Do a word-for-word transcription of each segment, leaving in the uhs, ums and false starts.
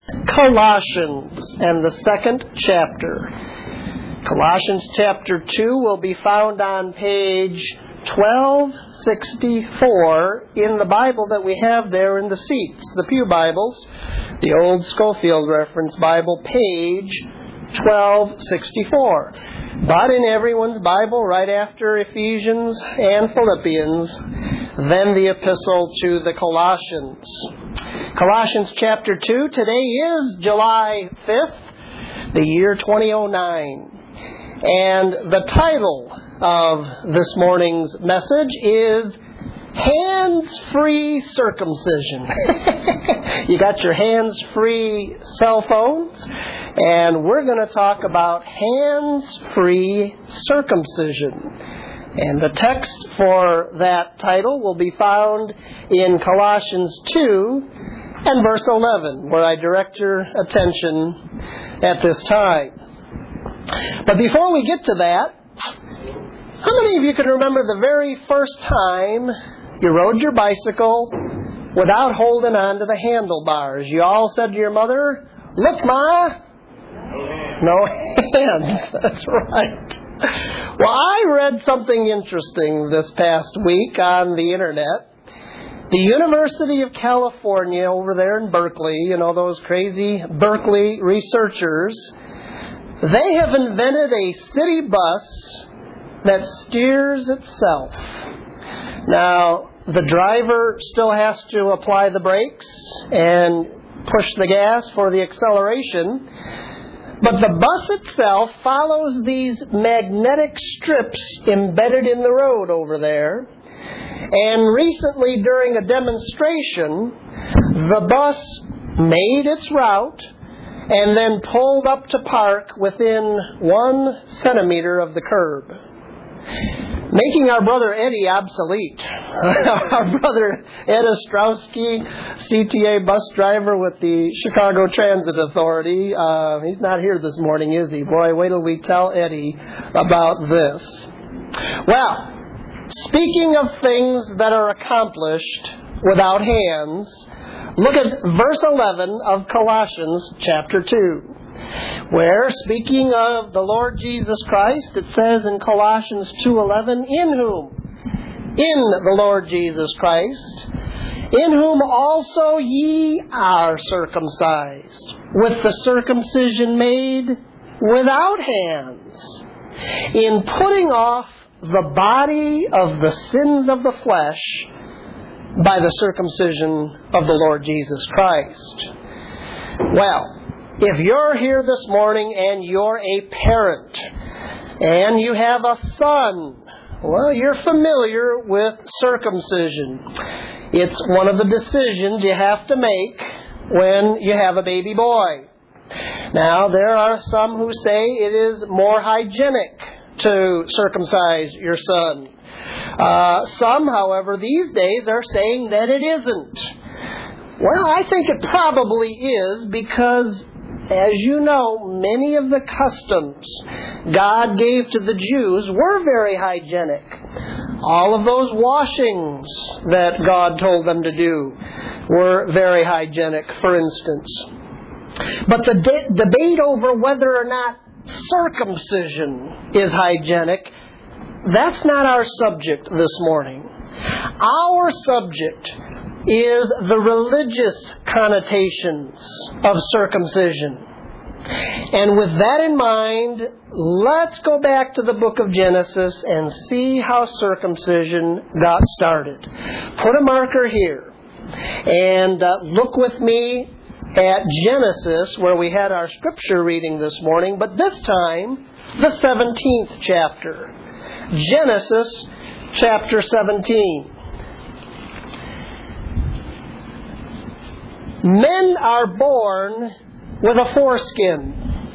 Colossians and the second chapter. Colossians chapter two will be found on page twelve sixty-four in the Bible that we have there in the seats, the pew Bibles, the old Schofield Reference Bible, page twelve sixty-four. But in everyone's Bible, right after Ephesians and Philippians, then the epistle to the Colossians. Colossians chapter two, today is July fifth, the year twenty oh nine. And the title of this morning's message is Hands-Free Circumcision. You got your hands-free cell phones, and we're going to talk about hands-free circumcision. And the text for that title will be found in Colossians two and verse eleven, where I direct your attention at this time. But before we get to that, how many of you can remember the very first time you rode your bicycle without holding on to the handlebars? You all said to your mother, "Look, Ma." No hands. That's right. Well, I read something interesting this past week on the internet. The University of California over there in Berkeley, you know, those crazy Berkeley researchers, they have invented a city bus that steers itself. Now, the driver still has to apply the brakes and push the gas for the acceleration, but the bus itself follows these magnetic strips embedded in the road over there. And recently, during a demonstration, the bus made its route and then pulled up to park within one centimeter of the curb, making our brother Eddie obsolete. Our brother Ed Ostrowski, C T A bus driver with the Chicago Transit Authority. Uh, he's not here this morning, is he? Boy, wait till we tell Eddie about this. Well, speaking of things that are accomplished without hands, look at verse eleven of Colossians chapter two, where, speaking of the Lord Jesus Christ, it says in Colossians two eleven, "In whom?" In the Lord Jesus Christ, "in whom also ye are circumcised, with the circumcision made without hands, in putting off the body of the sins of the flesh by the circumcision of the Lord Jesus Christ." Well, if you're here this morning and you're a parent and you have a son, well, you're familiar with circumcision. It's one of the decisions you have to make when you have a baby boy. Now, there are some who say it is more hygienic to circumcise your son. Uh, some, however, these days are saying that it isn't. Well, I think it probably is because, as you know, many of the customs God gave to the Jews were very hygienic. All of those washings that God told them to do were very hygienic, for instance. But the de- debate over whether or not circumcision is hygienic, that's not our subject this morning. Our subject is the religious connotations of circumcision. And with that in mind, let's go back to the book of Genesis and see how circumcision got started. Put a marker here and uh, look with me at Genesis, where we had our scripture reading this morning, but this time, the seventeenth chapter. Genesis chapter seventeen. Men are born with a foreskin.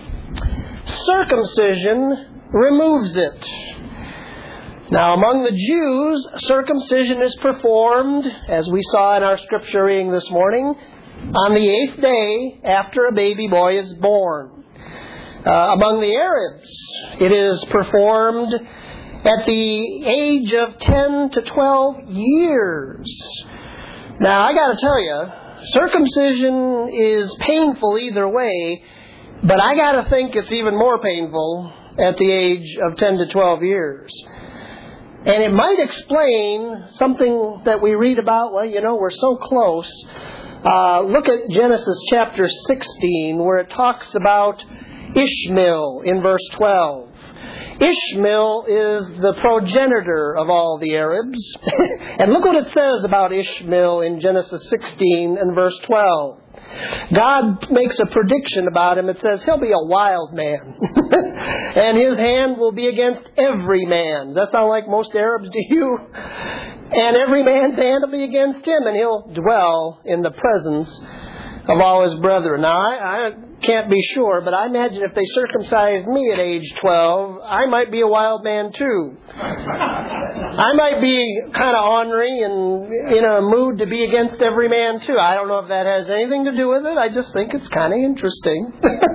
Circumcision removes it. Now, among the Jews, circumcision is performed, as we saw in our scripture reading this morning, on the eighth day after a baby boy is born. Uh, among the Arabs, it is performed at the age of ten to twelve years. Now, I got to tell you, circumcision is painful either way, but I got to think it's even more painful at the age of ten to twelve years. And it might explain something that we read about. Well, you know, we're so close. Uh, look at Genesis chapter sixteen, where it talks about Ishmael in verse twelve. Ishmael is the progenitor of all the Arabs. And look what it says about Ishmael in Genesis sixteen and verse twelve. God makes a prediction about him. It says he'll be a wild man. And his hand will be against every man. Does that sound like most Arabs to you? And every man's hand will be against him, and he'll dwell in the presence of all his brethren. Now, I, I can't be sure, but I imagine if they circumcised me at age twelve, I might be a wild man too. I might be kind of ornery and in a mood to be against every man too. I don't know if that has anything to do with it. I just think it's kind of interesting.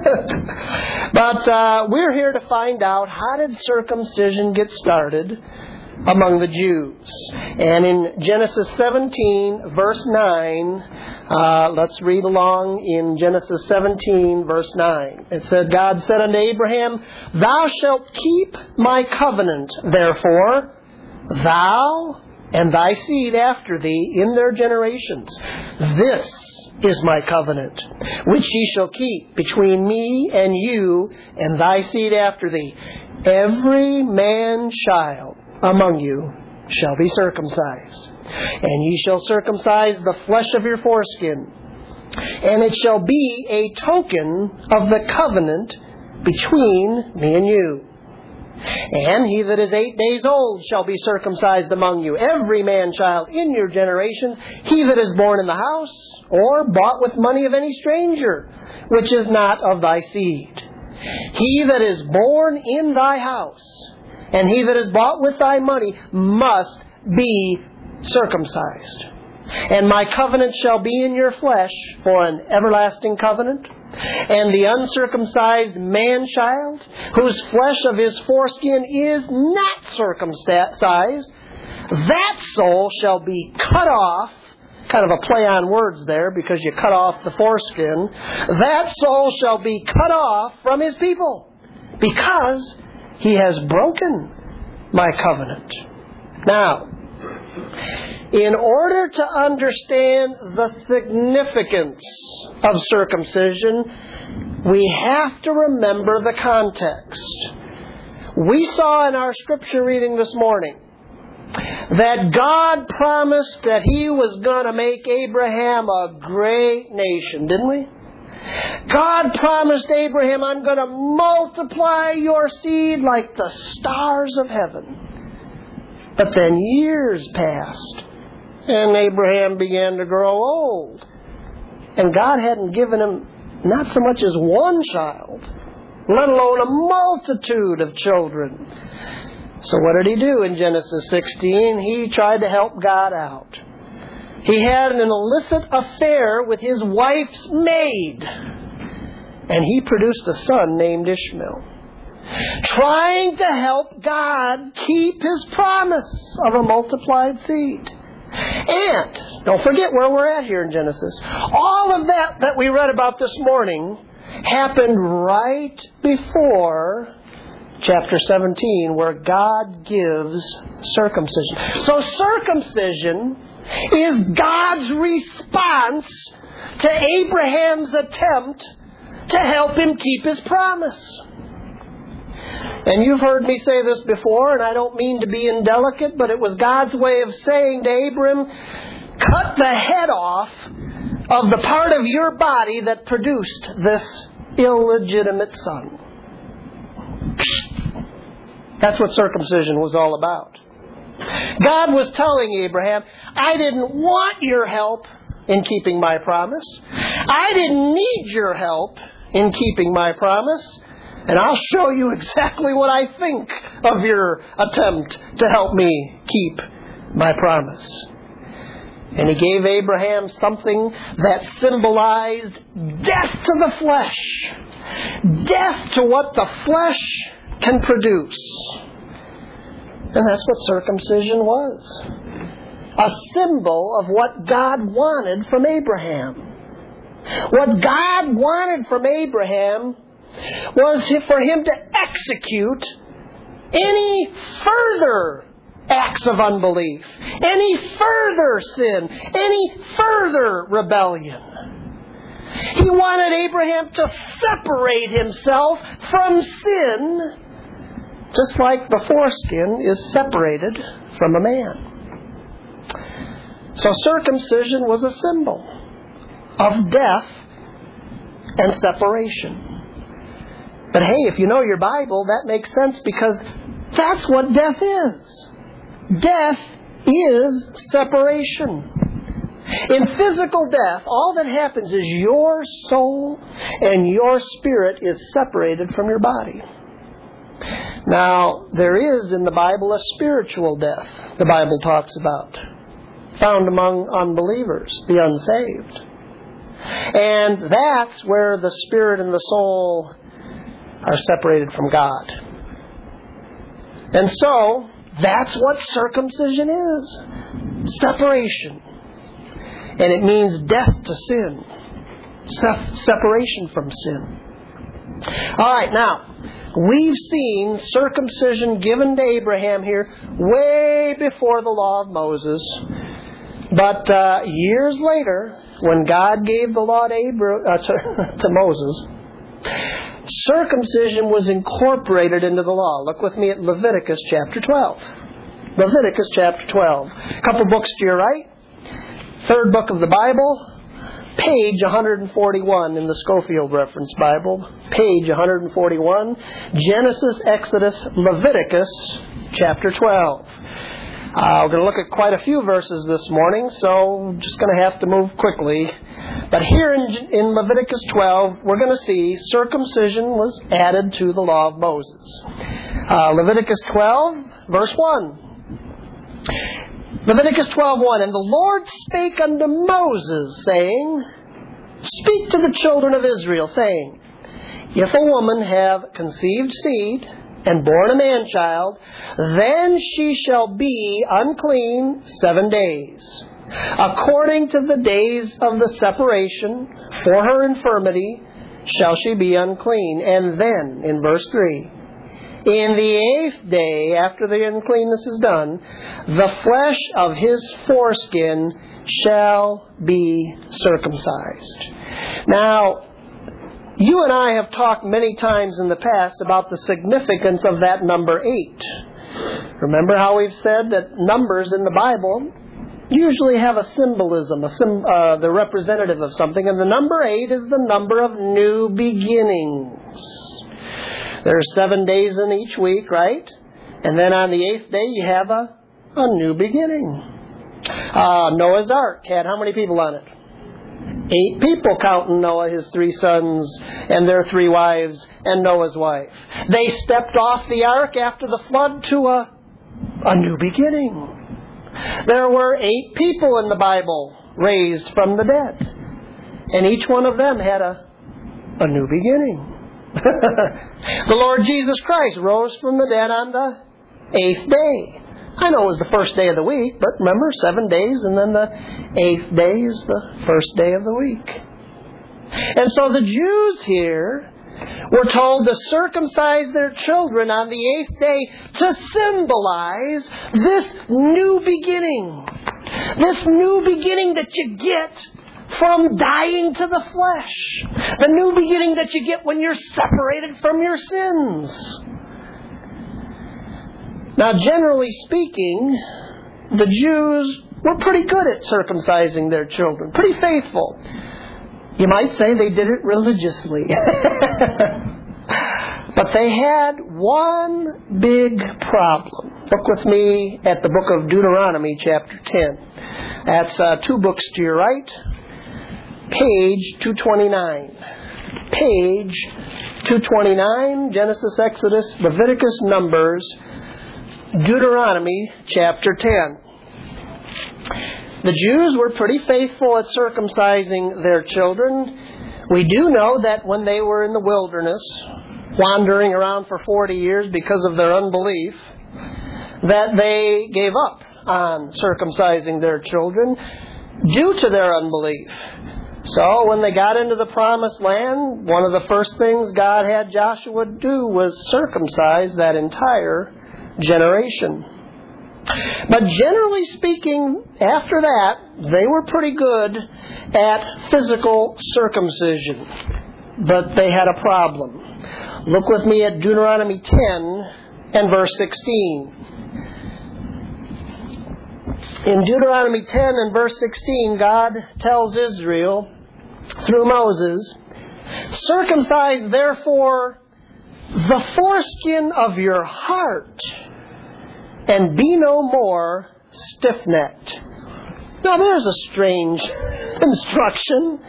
But uh, we're here to find out, how did circumcision get started among the Jews? And in Genesis seventeen, verse nine, uh, let's read along in Genesis seventeen, verse nine. It said, God said unto Abraham, Thou shalt keep my covenant, therefore, thou and thy seed after thee in their generations. This is my covenant, which ye shall keep between me and you and thy seed after thee. Every man child among you shall be circumcised, and ye shall circumcise the flesh of your foreskin, and it shall be a token of the covenant between me and you. And he that is eight days old shall be circumcised among you, every man child in your generations, he that is born in the house, or bought with money of any stranger, which is not of thy seed. He that is born in thy house, and he that is bought with thy money, must be circumcised. And my covenant shall be in your flesh for an everlasting covenant. And the uncircumcised man-child, whose flesh of his foreskin is not circumcised, that soul shall be cut off. Kind of a play on words there, because you cut off the foreskin. That soul shall be cut off from his people, because he has broken my covenant. Now, in order to understand the significance of circumcision, we have to remember the context. We saw in our scripture reading this morning that God promised that He was going to make Abraham a great nation, didn't we? God promised Abraham, I'm going to multiply your seed like the stars of heaven. But then years passed, and Abraham began to grow old. And God hadn't given him not so much as one child, let alone a multitude of children. So what did he do in Genesis sixteen? He tried to help God out. He had an illicit affair with his wife's maid, and he produced a son named Ishmael, trying to help God keep His promise of a multiplied seed. And don't forget where we're at here in Genesis. All of that that we read about this morning happened right before chapter seventeen, where God gives circumcision. So circumcision is God's response to Abraham's attempt to help him keep his promise. And you've heard me say this before, and I don't mean to be indelicate, but it was God's way of saying to Abram, cut the head off of the part of your body that produced this illegitimate son. That's what circumcision was all about. God was telling Abraham, I didn't want your help in keeping my promise. I didn't need your help in keeping my promise. And I'll show you exactly what I think of your attempt to help me keep my promise. And He gave Abraham something that symbolized death to the flesh. Death to what the flesh can produce. And that's what circumcision was. a symbol of what God wanted from Abraham. What God wanted from Abraham was for him to execute any further acts of unbelief, any further sin, any further rebellion. He wanted Abraham to separate himself from sin, just like the foreskin is separated from a man. So circumcision was a symbol of death and separation. But hey, if you know your Bible, that makes sense, because that's what death is. Death is separation. In physical death, all that happens is your soul and your spirit is separated from your body. Now, there is in the Bible a spiritual death the Bible talks about, found among unbelievers, the unsaved. And that's where the spirit and the soul are separated from God. And so, that's what circumcision is. Separation. And it means death to sin. Se- separation from sin. All right, now, we've seen circumcision given to Abraham here way before the law of Moses. But uh, years later, when God gave the law to, Abra- uh, to, to Moses, circumcision was incorporated into the law. Look with me at Leviticus chapter twelve. Leviticus chapter twelve. A couple books to your right. Third book of the Bible, page one forty-one in the Scofield Reference Bible. Page one forty-one. Genesis, Exodus, Leviticus chapter twelve. Uh, we're going to look at quite a few verses this morning, so I'm just going to have to move quickly. But here in, in Leviticus twelve, we're going to see circumcision was added to the law of Moses. Uh, Leviticus twelve, verse one. Leviticus twelve one. And the Lord spake unto Moses, saying, Speak to the children of Israel, saying, If a woman have conceived seed, and born a man-child, then she shall be unclean seven days. According to the days of the separation, for her infirmity shall she be unclean. And then, in verse three, in the eighth day, after the uncleanness is done, the flesh of his foreskin shall be circumcised. Now, you and I have talked many times in the past about the significance of that number eight. Remember how we've said that numbers in the Bible usually have a symbolism, a sim, uh, the representative of something, and the number eight is the number of new beginnings. There are seven days in each week, right? And then on the eighth day you have a, a new beginning. Uh, Noah's Ark had how many people on it? Eight people, counting Noah, his three sons, and their three wives, and Noah's wife. They stepped off the ark after the flood to a, a new beginning. There were eight people in the Bible raised from the dead. And each one of them had a, a new beginning. The Lord Jesus Christ rose from the dead on the eighth day. I know it was the first day of the week, but remember, seven days, and then the eighth day is the first day of the week. And so the Jews here were told to circumcise their children on the eighth day to symbolize this new beginning. This new beginning that you get from dying to the flesh. The new beginning that you get when you're separated from your sins. Now, generally speaking, the Jews were pretty good at circumcising their children. Pretty faithful. You might say they did it religiously. But they had one big problem. Look with me at the book of Deuteronomy, chapter ten. That's uh, two books to your right. Page two twenty-nine. Page two twenty-nine, Genesis, Exodus, Leviticus, Numbers, Deuteronomy chapter ten. The Jews were pretty faithful at circumcising their children. We do know that when they were in the wilderness, wandering around for forty years because of their unbelief, that they gave up on circumcising their children due to their unbelief. So when they got into the promised land, one of the first things God had Joshua do was circumcise that entire generation. But generally speaking, after that, they were pretty good at physical circumcision. But they had a problem. Look with me at Deuteronomy ten and verse sixteen. In Deuteronomy ten and verse sixteen, God tells Israel through Moses, "Circumcise therefore the foreskin of your heart, and be no more stiff-necked." Now there's a strange instruction.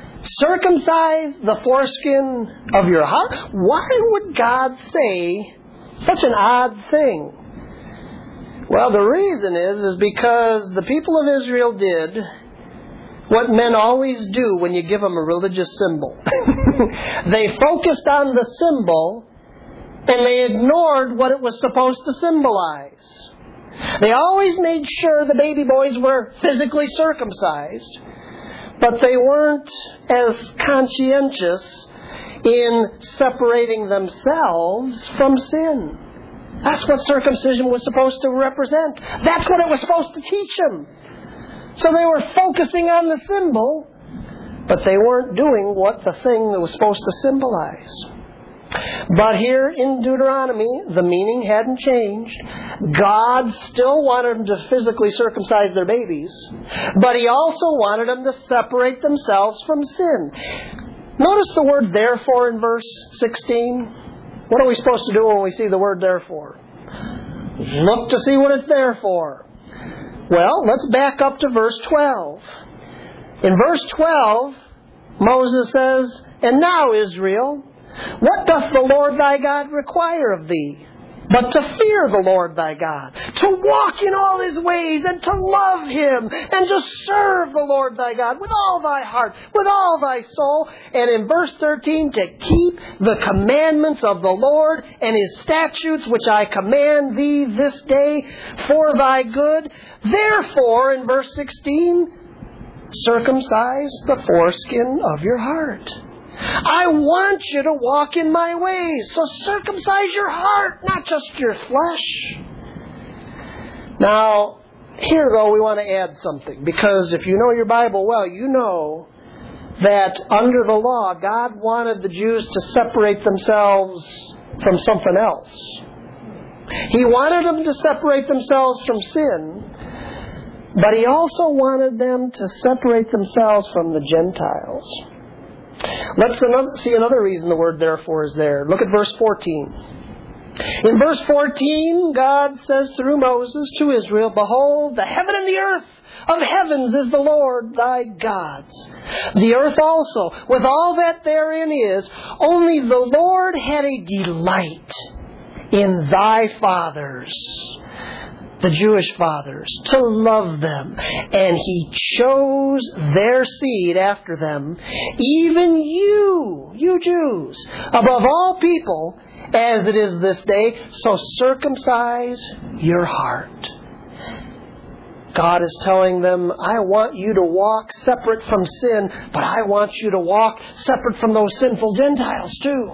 Circumcise the foreskin of your heart? Why would God say such an odd thing? Well, the reason is, is because the people of Israel did what men always do when you give them a religious symbol. They focused on the symbol and they ignored what it was supposed to symbolize. They always made sure the baby boys were physically circumcised, but they weren't as conscientious in separating themselves from sin. That's what circumcision was supposed to represent. That's what it was supposed to teach them. So they were focusing on the symbol, but they weren't doing what the thing that was supposed to symbolize. But here in Deuteronomy, the meaning hadn't changed. God still wanted them to physically circumcise their babies, but He also wanted them to separate themselves from sin. Notice the word therefore in verse sixteen. What are we supposed to do when we see the word therefore? Look to see what it's there for. Well, let's back up to verse twelve. In verse twelve, Moses says, "And now, Israel, what doth the Lord thy God require of thee? But to fear the Lord thy God, to walk in all His ways, and to love Him, and to serve the Lord thy God with all thy heart, with all thy soul." And in verse thirteen, "to keep the commandments of the Lord and His statutes, which I command thee this day for thy good. Therefore," in verse sixteen, "circumcise the foreskin of your heart." I want you to walk in my ways. So circumcise your heart, not just your flesh. Now, here though, we want to add something. Because if you know your Bible well, you know that under the law, God wanted the Jews to separate themselves from something else. He wanted them to separate themselves from sin, but He also wanted them to separate themselves from the Gentiles. Let's see another reason the word therefore is there. Look at verse fourteen. In verse fourteen, God says through Moses to Israel, "Behold, the heaven and the earth of heavens is the Lord thy God's. The earth also, with all that therein is, only the Lord had a delight in thy fathers," the Jewish fathers, "to love them. And He chose their seed after them, even you, you Jews, above all people, as it is this day. So circumcise your heart." God is telling them, I want you to walk separate from sin, but I want you to walk separate from those sinful Gentiles too.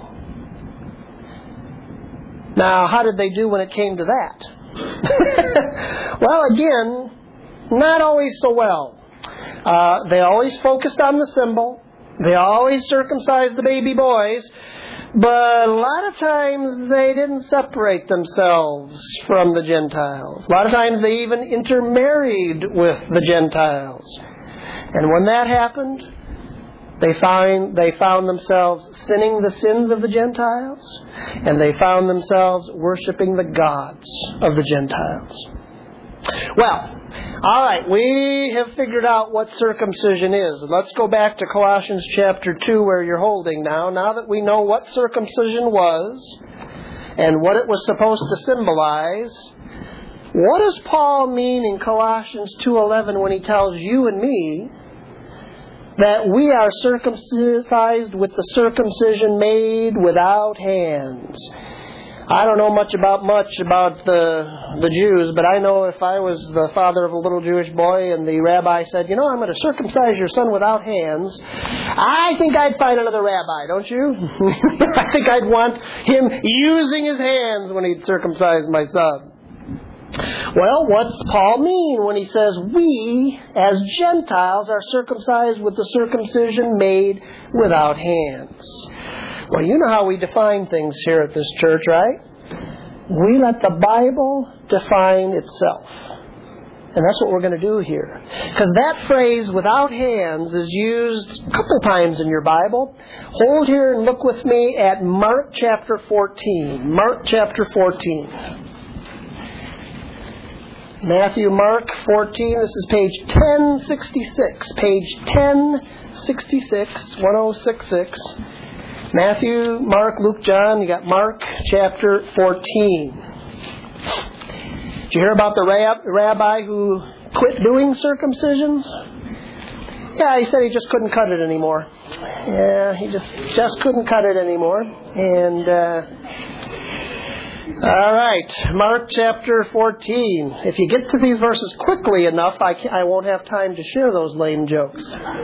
Now, how did they do when it came to that? Well, again, not always so well. Uh, they always focused on the symbol. They always circumcised the baby boys. But a lot of times they didn't separate themselves from the Gentiles. A lot of times they even intermarried with the Gentiles. And when that happened, They find they found themselves sinning the sins of the Gentiles, and they found themselves worshiping the gods of the Gentiles. Well, all right, we have figured out what circumcision is. Let's go back to Colossians chapter two, where you're holding now. Now that we know what circumcision was and what it was supposed to symbolize, what does Paul mean in Colossians two eleven when he tells you and me that we are circumcised with the circumcision made without hands? I don't know much about much about the the Jews, but I know if I was the father of a little Jewish boy and the rabbi said, you know, I'm going to circumcise your son without hands, I think I'd find another rabbi, don't you? I think I'd want him using his hands when he'd circumcise my son. Well, what's Paul mean when he says we, as Gentiles, are circumcised with the circumcision made without hands? Well, you know how we define things here at this church, right? We let the Bible define itself. And that's what we're going to do here. Because that phrase, without hands, is used a couple times in your Bible. Hold here and look with me at Mark chapter fourteen. Mark chapter fourteen. Matthew, Mark fourteen. This is page ten sixty-six. Page ten sixty-six, ten sixty-six. Matthew, Mark, Luke, John. You got Mark chapter fourteen. Did you hear about the rab- rabbi who quit doing circumcisions? Yeah, he said he just couldn't cut it anymore. Yeah, he just just couldn't cut it anymore. And uh, all right, Mark chapter fourteen. If you get to these verses quickly enough, I can, I won't have time to share those lame jokes.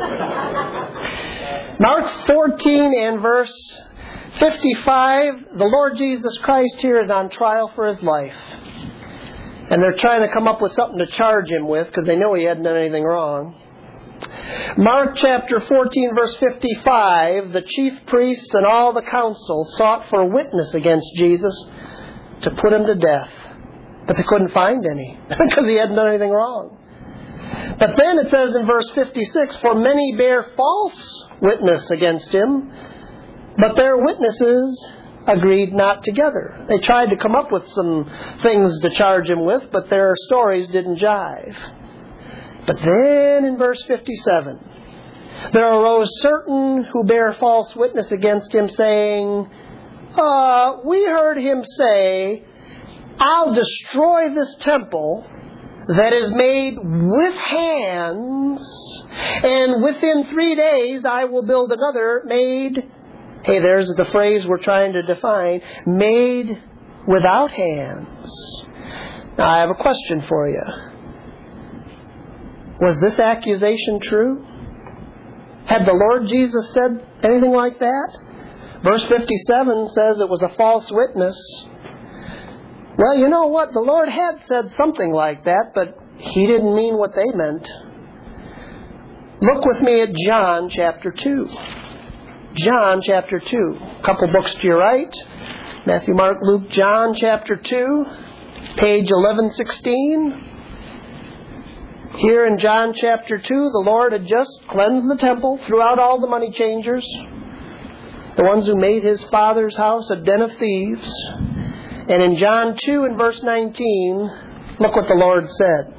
Mark fourteen and verse fifty-five, the Lord Jesus Christ here is on trial for his life. And they're trying to come up with something to charge him with because they know he hadn't done anything wrong. Mark chapter fourteen, verse fifty-five, the chief priests and all the council sought for a witness against Jesus to put him to death. But they couldn't find any because he hadn't done anything wrong. But then it says in verse fifty-six, for many bear false witness against him, but their witnesses agreed not together. They tried to come up with some things to charge him with, but their stories didn't jive. But then in verse fifty-seven, there arose certain who bear false witness against him, saying, uh, we heard him say, I'll destroy this temple that is made with hands, and within three days I will build another made, hey, there's the phrase we're trying to define, made without hands. Now I have a question for you. Was this accusation true? Had the Lord Jesus said anything like that? Verse fifty-seven says it was a false witness. Well, you know what? The Lord had said something like that, but He didn't mean what they meant. Look with me at John chapter two. John chapter two. A couple books to your right. Matthew, Mark, Luke, John chapter two. Page eleven sixteen. Here in John chapter two, the Lord had just cleansed the temple, threw out all the money changers, the ones who made His Father's house a den of thieves. And in John two and verse nineteen, look what the Lord said.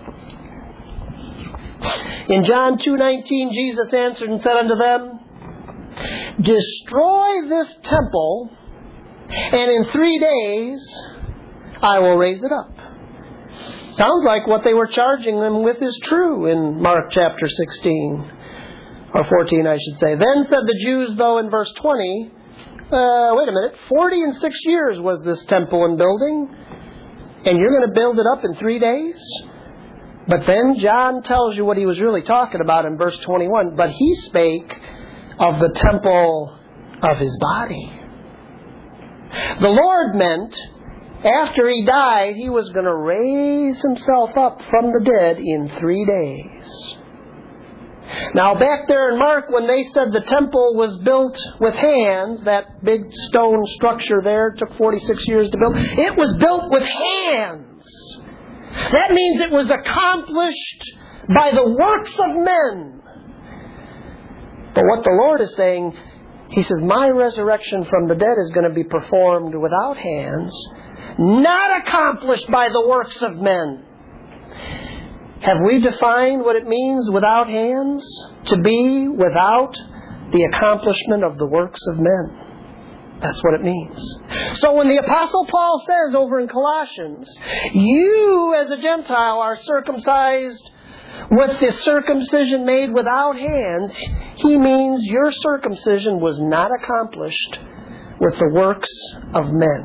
In John two nineteen, Jesus answered and said unto them, destroy this temple, and in three days I will raise it up. Sounds like what they were charging them with is true in Mark chapter sixteen, or fourteen I should say. Then said the Jews, though, in verse twenty, Uh, wait a minute, forty and six years was this temple in building, and you're going to build it up in three days? But then John tells you what he was really talking about in verse twenty-one. But he spake of the temple of his body. The Lord meant after he died, he was going to raise himself up from the dead in three days. Now back there in Mark, when they said the temple was built with hands, that big stone structure there took forty-six years to build, it was built with hands. That means it was accomplished by the works of men. But what the Lord is saying, He says, my resurrection from the dead is going to be performed without hands, not accomplished by the works of men. Have we defined what it means without hands? To be without the accomplishment of the works of men. That's what it means. So when the Apostle Paul says over in Colossians, you as a Gentile are circumcised with the circumcision made without hands, he means your circumcision was not accomplished with the works of men.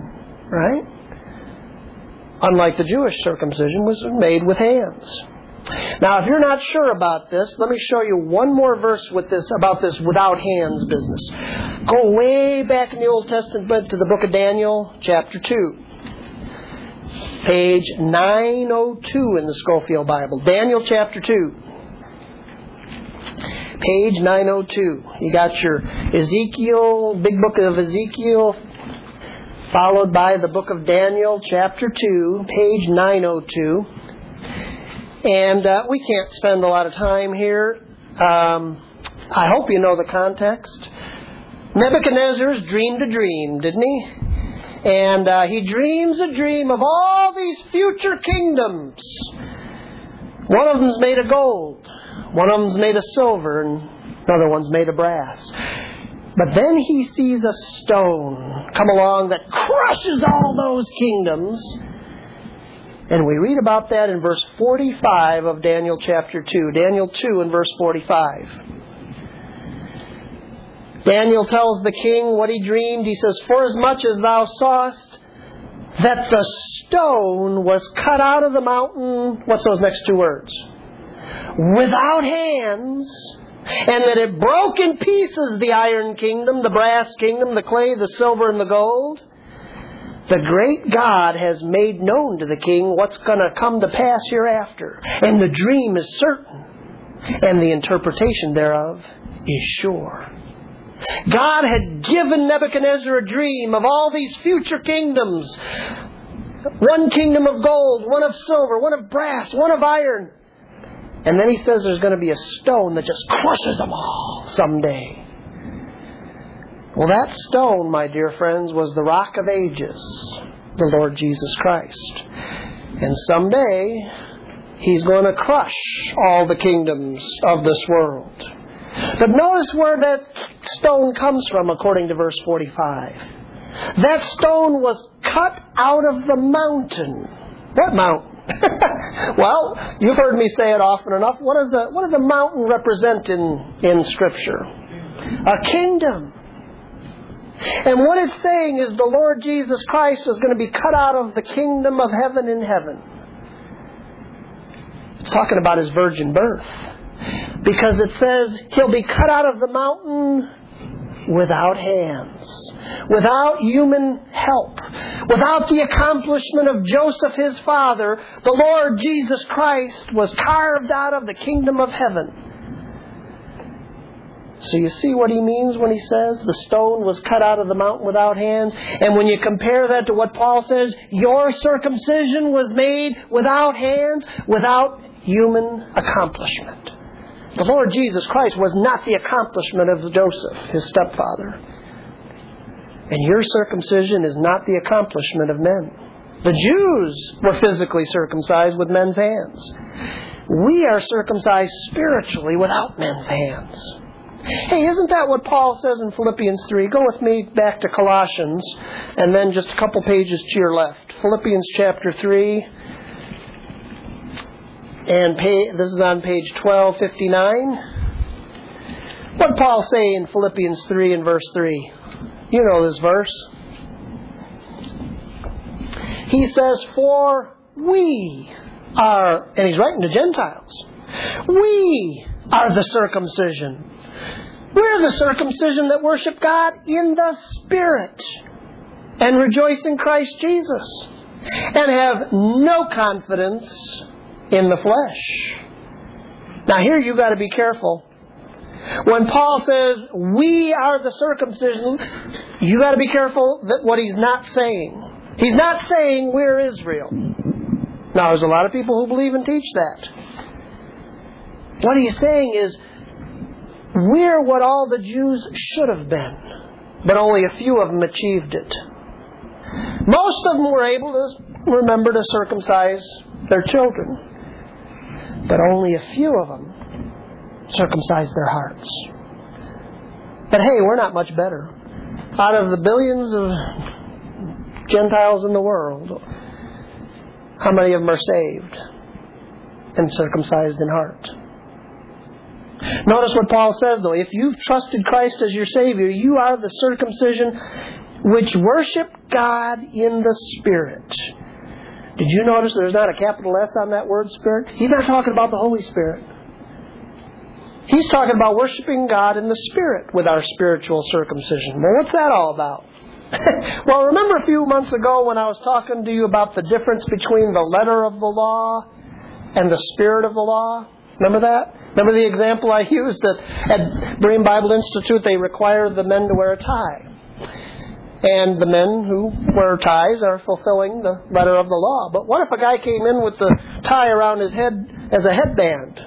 right? Unlike the Jewish circumcision, was made with hands. Now, if you're not sure about this, let me show you one more verse with this about this without hands business. Go way back in the Old Testament to the book of Daniel, chapter two. Page nine oh two in the Scofield Bible. Daniel chapter two. Page nine oh two. You got your Ezekiel, big book of Ezekiel, followed by the book of Daniel chapter two, page nine oh two. And uh, we can't spend a lot of time here. Um, I hope you know the context. Nebuchadnezzar's dreamed a dream, didn't he? And uh, he dreams a dream of all these future kingdoms. One of them's made of gold. One of them's made of silver. And another one's made of brass. But then he sees a stone come along that crushes all those kingdoms. And we read about that in verse forty-five of Daniel chapter two. Daniel two and verse forty-five. Daniel tells the king what he dreamed. He says, "Forasmuch as thou sawest that the stone was cut out of the mountain," what's those next two words? "Without hands, and that it broke in pieces the iron kingdom, the brass kingdom, the clay, the silver, and the gold. The great God has made known to the king what's going to come to pass hereafter. And the dream is certain, and the interpretation thereof is sure." God had given Nebuchadnezzar a dream of all these future kingdoms. One kingdom of gold, one of silver, one of brass, one of iron. And then he says there's going to be a stone that just crushes them all someday. Well, that stone, my dear friends, was the Rock of Ages, the Lord Jesus Christ. And someday, He's going to crush all the kingdoms of this world. But notice where that stone comes from, according to verse forty-five. That stone was cut out of the mountain. What mountain? Well, you've heard me say it often enough. What does a, what does a mountain represent in, in Scripture? A kingdom. And what it's saying is the Lord Jesus Christ is going to be cut out of the kingdom of heaven in heaven. It's talking about His virgin birth. Because it says He'll be cut out of the mountain without hands, without human help, without the accomplishment of Joseph his father. The Lord Jesus Christ was carved out of the kingdom of heaven. So you see what he means when he says the stone was cut out of the mountain without hands? And when you compare that to what Paul says, your circumcision was made without hands, without human accomplishment. The Lord Jesus Christ was not the accomplishment of Joseph, his stepfather. And your circumcision is not the accomplishment of men. The Jews were physically circumcised with men's hands. We are circumcised spiritually without men's hands. Hey, isn't that what Paul says in Philippians three? Go with me back to Colossians, and then just a couple pages to your left. Philippians chapter three. And pay, this is on page twelve fifty-nine. What did Paul say in Philippians three and verse three? You know this verse. He says, "For we are," and he's writing to Gentiles, "we are the circumcision. We're the circumcision that worship God in the Spirit and rejoice in Christ Jesus and have no confidence in the flesh." Now here you've got to be careful. When Paul says, "we are the circumcision," you've got to be careful that what he's not saying. He's not saying we're Israel. Now there's a lot of people who believe and teach that. What he's saying is, we're what all the Jews should have been, but only a few of them achieved it. Most of them were able to remember to circumcise their children, but only a few of them circumcised their hearts. But hey, we're not much better. Out of the billions of Gentiles in the world, how many of them are saved and circumcised in heart? Notice what Paul says, though. If you've trusted Christ as your Savior, you are the circumcision which worship God in the Spirit. Did you notice there's not a capital S on that word Spirit? He's not talking about the Holy Spirit. He's talking about worshiping God in the Spirit with our spiritual circumcision. Well, what's that all about? Well, remember a few months ago when I was talking to you about the difference between the letter of the law and the spirit of the law? Remember that? Remember the example I used that at Berean Bible Institute they require the men to wear a tie. And the men who wear ties are fulfilling the letter of the law. But what if a guy came in with the tie around his head as a headband?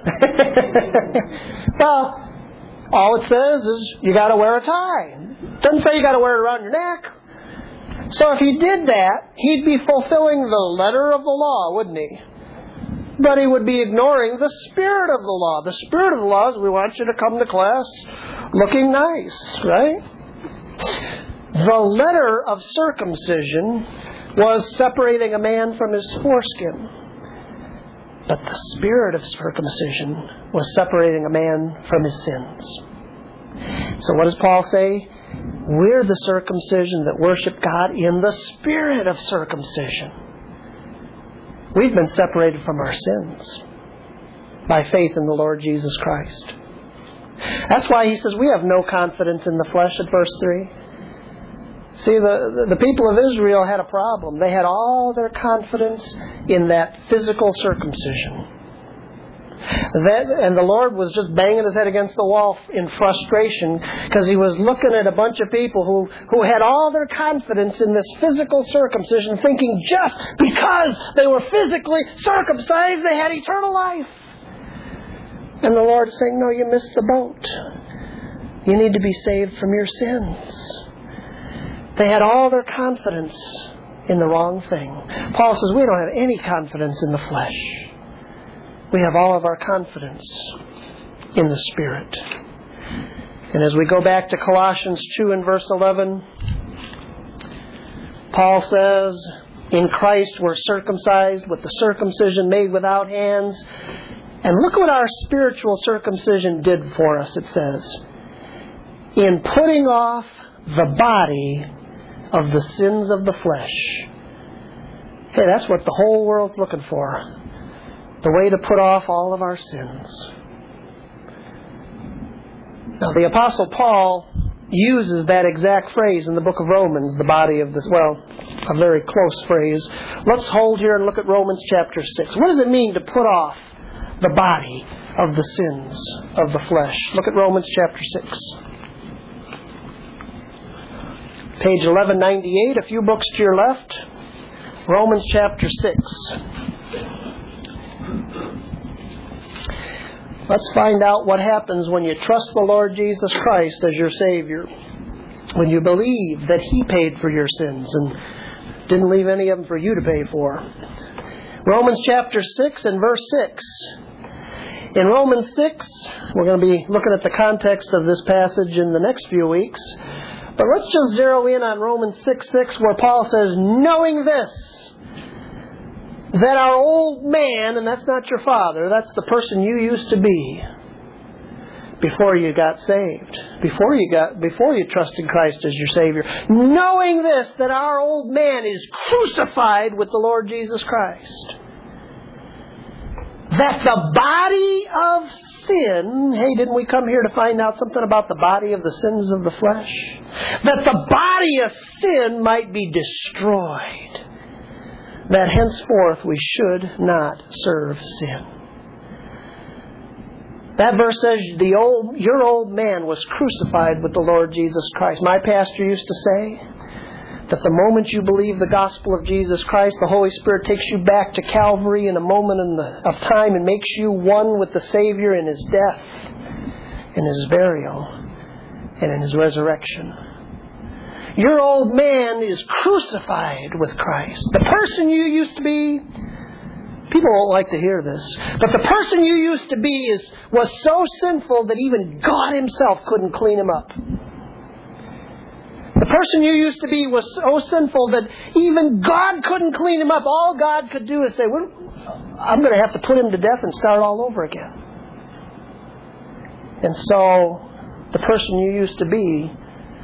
Well, all it says is you got to wear a tie. It doesn't say you got to wear it around your neck. So if he did that, he'd be fulfilling the letter of the law, wouldn't he? But he would be ignoring the spirit of the law. The spirit of the law is we want you to come to class looking nice, right? The letter of circumcision was separating a man from his foreskin. But the spirit of circumcision was separating a man from his sins. So what does Paul say? We're the circumcision that worship God in the spirit of circumcision. We've been separated from our sins by faith in the Lord Jesus Christ. That's why he says we have no confidence in the flesh at verse three. See, the, the people of Israel had a problem. They had all their confidence in that physical circumcision. That, and the Lord was just banging his head against the wall in frustration because he was looking at a bunch of people who, who had all their confidence in this physical circumcision, thinking just because they were physically circumcised, they had eternal life. And the Lord's saying, no, you missed the boat. You need to be saved from your sins. They had all their confidence in the wrong thing. Paul says we don't have any confidence in the flesh. We have all of our confidence in the Spirit. And as we go back to Colossians two and verse eleven, Paul says, in Christ we're circumcised with the circumcision made without hands. And look what our spiritual circumcision did for us, it says. In putting off the body of the sins of the flesh. Hey, that's what the whole world's looking for. The way to put off all of our sins. Now, the Apostle Paul uses that exact phrase in the book of Romans, the body of the, well, a very close phrase. Let's hold here and look at Romans chapter six. What does it mean to put off the body of the sins of the flesh? Look at Romans chapter six. Page eleven ninety-eight, a few books to your left. Romans chapter six. Let's find out what happens when you trust the Lord Jesus Christ as your Savior. When you believe that He paid for your sins and didn't leave any of them for you to pay for. Romans chapter six and verse six. In Romans six, we're going to be looking at the context of this passage in the next few weeks. But let's just zero in on Romans six six where Paul says, knowing this, that our old man, and that's not your father, that's the person you used to be before you got saved, before you got, before you trusted Christ as your Savior. Knowing this, that our old man is crucified with the Lord Jesus Christ. That the body of sin, hey, didn't we come here to find out something about the body of the sins of the flesh? That the body of sin might be destroyed. That henceforth we should not serve sin. That verse says the old, your old man was crucified with the Lord Jesus Christ. My pastor used to say that the moment you believe the gospel of Jesus Christ, the Holy Spirit takes you back to Calvary in a moment in the, of time and makes you one with the Savior in His death, in His burial, and in His resurrection. Your old man is crucified with Christ. The person you used to be, people won't like to hear this, but the person you used to be is was so sinful that even God Himself couldn't clean him up. The person you used to be was so sinful that even God couldn't clean him up. All God could do is say, well, I'm going to have to put him to death and start all over again. And so, the person you used to be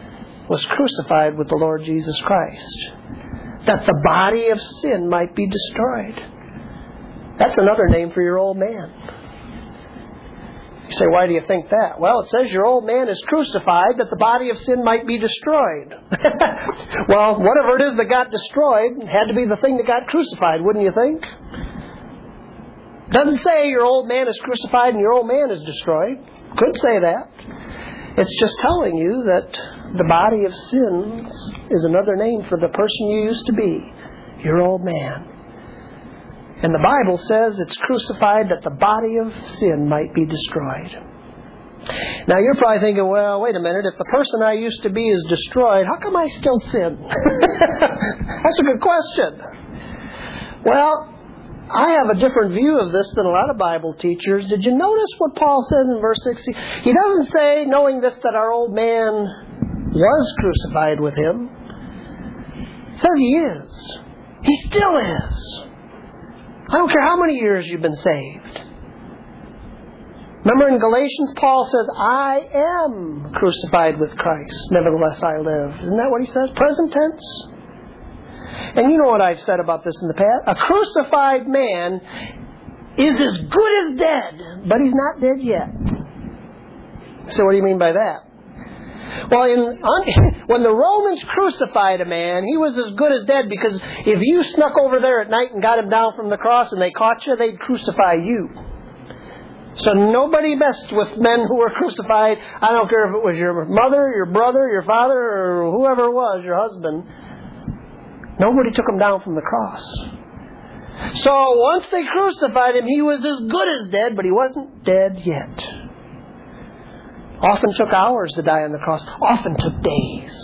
was crucified with the Lord Jesus Christ, that the body of sin might be destroyed. That's another name for your old man. You say, why do you think that? Well, it says your old man is crucified that the body of sin might be destroyed. Well, whatever it is that got destroyed had to be the thing that got crucified, wouldn't you think? Doesn't say your old man is crucified and your old man is destroyed. Could say that. It's just telling you that the body of sins is another name for the person you used to be, your old man. And the Bible says it's crucified that the body of sin might be destroyed. Now you're probably thinking, well, wait a minute, if the person I used to be is destroyed, how come I still sin? That's a good question. Well, I have a different view of this than a lot of Bible teachers. Did you notice what Paul says in verse sixty? He doesn't say, knowing this, that our old man was crucified with him. He says he is. He still is. I don't care how many years you've been saved. Remember in Galatians, Paul says, I am crucified with Christ. Nevertheless I live. Isn't that what he says? Present tense. And you know what I've said about this in the past. A crucified man is as good as dead, but he's not dead yet. So what do you mean by that? Well, in, when the Romans crucified a man, he was as good as dead, because if you snuck over there at night and got him down from the cross and they caught you, they'd crucify you. So nobody messed with men who were crucified. I don't care if it was your mother, your brother, your father, or whoever it was, your husband. Nobody took him down from the cross. So once they crucified him, he was as good as dead, but he wasn't dead yet. Often took hours to die on the cross. Often took days.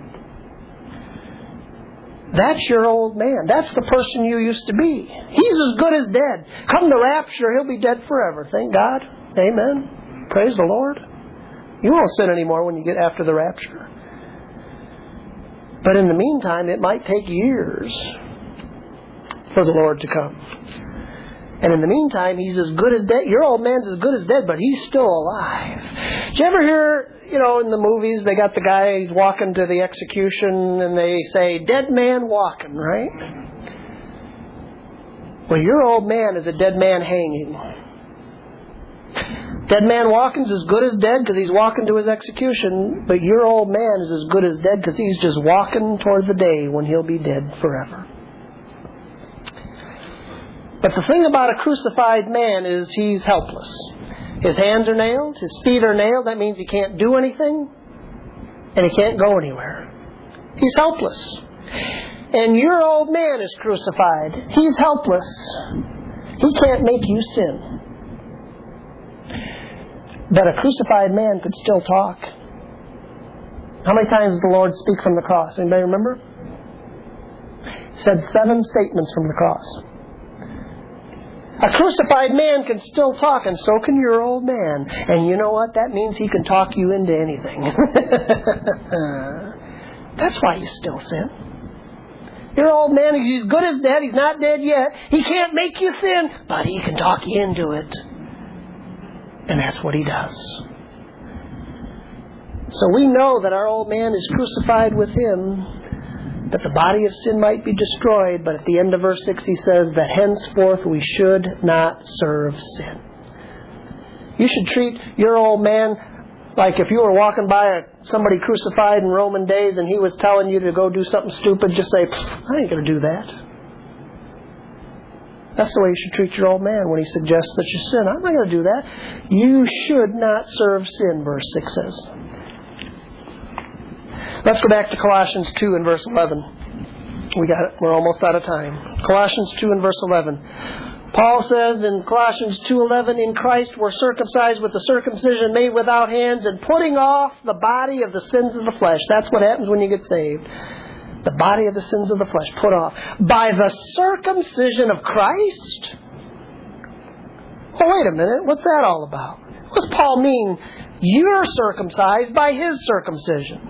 That's your old man. That's the person you used to be. He's as good as dead. Come the rapture, he'll be dead forever. Thank God. Amen. Praise the Lord. You won't sin anymore when you get after the rapture. But in the meantime, it might take years for the Lord to come. And in the meantime, he's as good as dead. Your old man's as good as dead, but he's still alive. Did you ever hear, you know, in the movies, they got the guy, he's walking to the execution, and they say, dead man walking, right? Well, your old man is a dead man hanging. Dead man walking is as good as dead because he's walking to his execution, but your old man is as good as dead because he's just walking toward the day when he'll be dead forever. But the thing about a crucified man is he's helpless. His hands are nailed, his feet are nailed. That means he can't do anything, and he can't go anywhere. He's helpless. And your old man is crucified. He's helpless. He can't make you sin. But a crucified man could still talk. How many times did the Lord speak from the cross? Anybody remember? He said seven statements from the cross. A crucified man can still talk, and so can your old man. And you know what? That means he can talk you into anything. That's why you still sin. Your old man, he's good as dead. He's not dead yet. He can't make you sin, but he can talk you into it. And that's what he does. So we know that our old man is crucified with him, that the body of sin might be destroyed. But at the end of verse six he says that henceforth we should not serve sin. You should treat your old man like if you were walking by a, somebody crucified in Roman days and he was telling you to go do something stupid, just say, I ain't going to do that. That's the way you should treat your old man when he suggests that you sin. I'm not going to do that. You should not serve sin, verse six says. Let's go back to Colossians two and verse eleven. We got it. We're almost out of time. Colossians two and verse eleven. Paul says in Colossians two eleven, in Christ we're circumcised with the circumcision made without hands, and putting off the body of the sins of the flesh. That's what happens when you get saved. The body of the sins of the flesh put off by the circumcision of Christ. Oh, wait a minute. What's that all about? What does Paul mean? You're circumcised by his circumcision.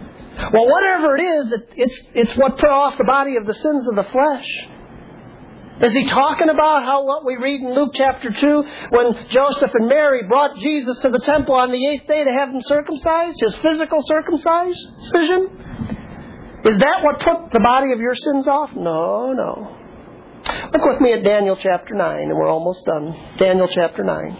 Well, whatever it is, it's, it's what put off the body of the sins of the flesh. Is he talking about how what we read in Luke chapter two, when Joseph and Mary brought Jesus to the temple on the eighth day to have him circumcised, his physical circumcision? Is that what put the body of your sins off? No, no. Look with me at Daniel chapter nine, and we're almost done. Daniel chapter nine.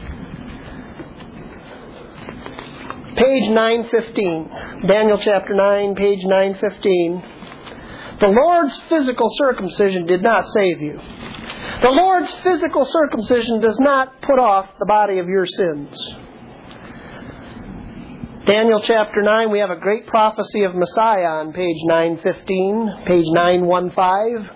Page nine fifteen. Daniel chapter nine, page nine fifteen. The Lord's physical circumcision did not save you. The Lord's physical circumcision does not put off the body of your sins. Daniel chapter nine, we have a great prophecy of Messiah on page nine fifteen, page nine fifteen.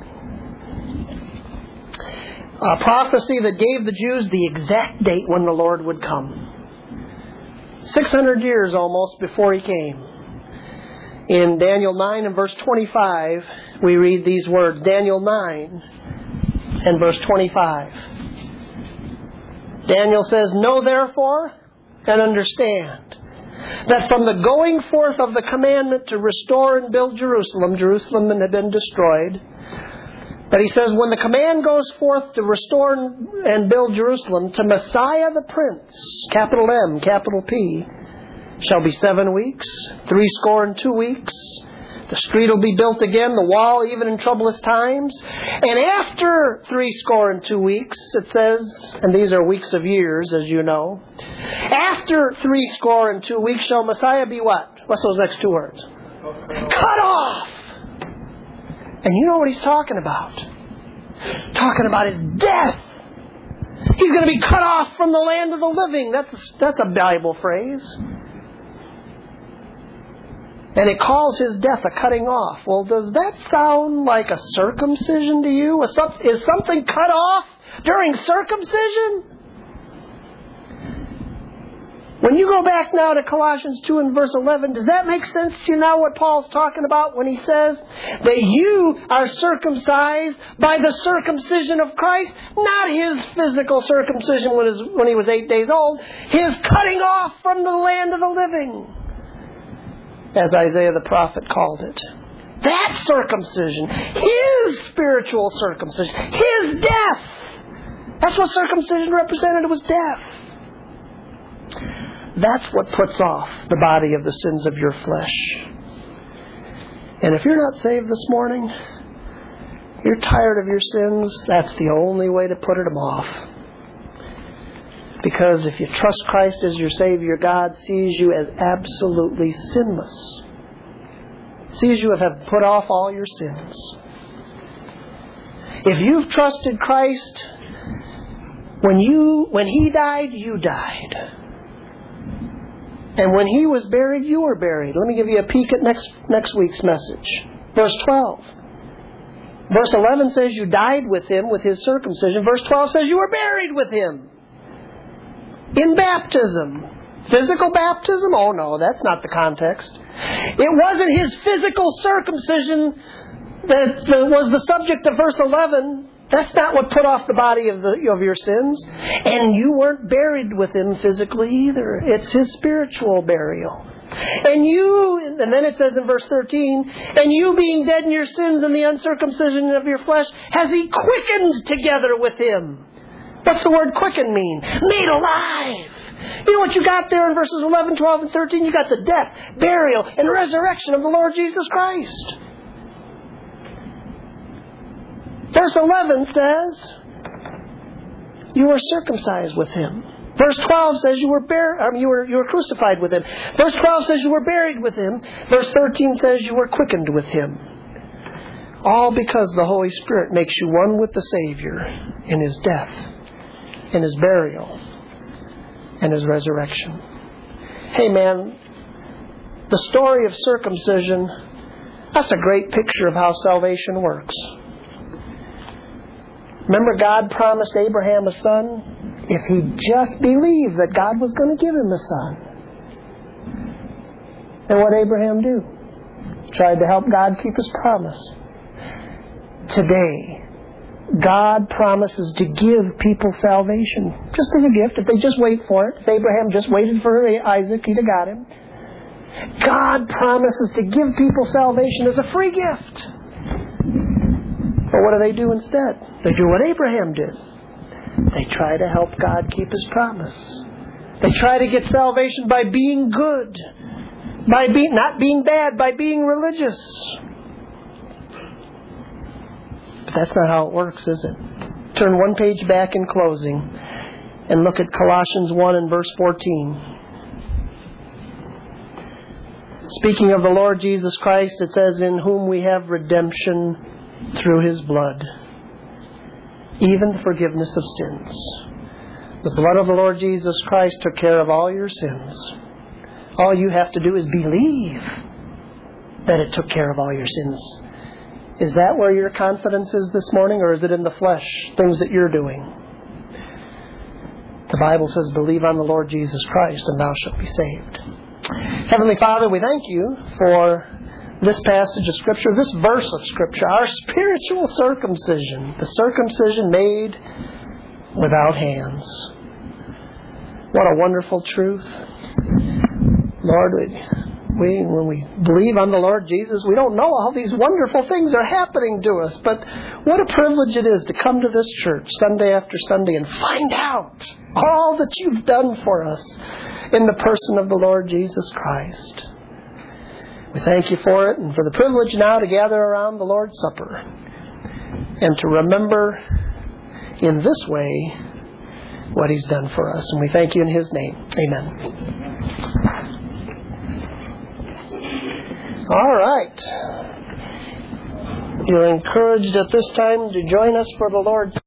A prophecy that gave the Jews the exact date when the Lord would come. six hundred years almost before He came. In Daniel nine and verse twenty-five, we read these words. Daniel nine and verse twenty-five. Daniel says, "Know therefore and understand that from the going forth of the commandment to restore and build Jerusalem," Jerusalem had been destroyed, but he says, when the command goes forth to restore and build Jerusalem, to Messiah the Prince, capital M, capital P, shall be seven weeks, three score and two weeks. The street will be built again, the wall even in troublous times. And after three score and two weeks, it says, and these are weeks of years, as you know. After three score and two weeks shall Messiah be what? What's those next two words? Cut off! And you know what he's talking about. Talking about his death. He's going to be cut off from the land of the living. That's, that's a Bible phrase. And it calls his death a cutting off. Well, does that sound like a circumcision to you? Is something cut off during circumcision? When you go back now to Colossians two and verse eleven, does that make sense to you now what Paul's talking about when he says that you are circumcised by the circumcision of Christ? Not his physical circumcision when, his, when he was eight days old. His cutting off from the land of the living, as Isaiah the prophet called it. That circumcision, his spiritual circumcision, his death. That's what circumcision represented, was death. That's what puts off the body of the sins of your flesh. And if you're not saved this morning, you're tired of your sins, that's the only way to put them off. Because if you trust Christ as your Savior, God sees you as absolutely sinless. Sees you as have put off all your sins. If you've trusted Christ, when you when He died, you died. And when He was buried, you were buried. Let me give you a peek at next next week's message. Verse twelve. Verse eleven says you died with Him with His circumcision. Verse twelve says you were buried with Him. In baptism. Physical baptism? Oh no, that's not the context. It wasn't His physical circumcision that was the subject of verse eleven. That's not what put off the body of, the, of your sins. And you weren't buried with Him physically either. It's His spiritual burial. And you, and then it says in verse thirteen, and you being dead in your sins and the uncircumcision of your flesh, has He quickened together with Him. What's the word quicken mean? Made alive. You know what you got there in verses eleven, twelve, and thirteen? You got the death, burial, and resurrection of the Lord Jesus Christ. Verse eleven says, you were circumcised with Him. Verse twelve says you were buried, I mean, you were you were crucified with Him. Verse twelve says you were buried with Him. Verse thirteen says you were quickened with Him. All because the Holy Spirit makes you one with the Savior in His death, in His burial, and His resurrection. Hey man, the story of circumcision, that's a great picture of how salvation works. Remember, God promised Abraham a son if he just believed that God was going to give him a son. And what did Abraham do? Tried to help God keep His promise. Today, God promises to give people salvation. Just as a gift, if they just wait for it. If Abraham just waited for Isaac, he'd have got him. God promises to give people salvation as a free gift. But what do they do instead? They do what Abraham did. They try to help God keep His promise. They try to get salvation by being good, by being not being bad, by being religious. But that's not how it works, is it? Turn one page back in closing and look at Colossians one and verse fourteen. Speaking of the Lord Jesus Christ, it says, in whom we have redemption through His blood, even the forgiveness of sins. The blood of the Lord Jesus Christ took care of all your sins. All you have to do is believe that it took care of all your sins. Is that where your confidence is this morning, or is it in the flesh, things that you're doing? The Bible says, believe on the Lord Jesus Christ and thou shalt be saved. Heavenly Father, we thank You for this passage of Scripture, this verse of Scripture, our spiritual circumcision, the circumcision made without hands. What a wonderful truth. Lord, we, when we believe on the Lord Jesus, we don't know all these wonderful things are happening to us, but what a privilege it is to come to this church Sunday after Sunday and find out all that You've done for us in the person of the Lord Jesus Christ. We thank You for it and for the privilege now to gather around the Lord's Supper and to remember in this way what He's done for us. And we thank You in His name. Amen. All right. You're encouraged at this time to join us for the Lord's